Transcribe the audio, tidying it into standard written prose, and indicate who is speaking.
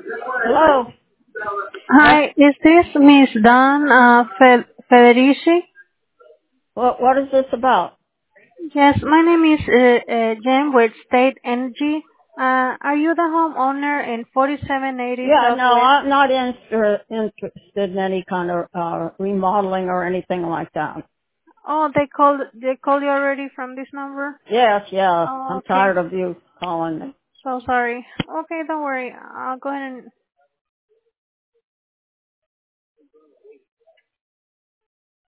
Speaker 1: Hello. Yes.
Speaker 2: Hi, is this Miss Dawn Federici?
Speaker 1: What is this about?
Speaker 2: Yes, my name is Jen with State Energy. Are you the homeowner in 4780
Speaker 1: Yeah, no,
Speaker 2: Southwest?
Speaker 1: I'm not interested in any kind of remodeling or anything like that.
Speaker 2: Oh, they called you already from this number?
Speaker 1: Yes, yeah.
Speaker 2: Oh,
Speaker 1: I'm
Speaker 2: okay.
Speaker 1: tired of you calling me.
Speaker 2: So sorry. Okay, don't worry. I'll go ahead and